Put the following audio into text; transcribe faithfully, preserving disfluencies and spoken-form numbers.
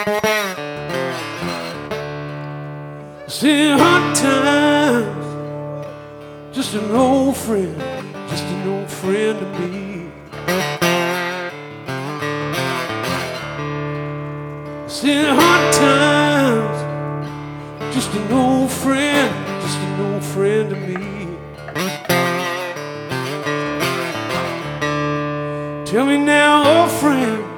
See, hard times, just an old friend, just an old friend to me. See, hard times, just an old friend, just an old friend to me. Tell me now, old friend,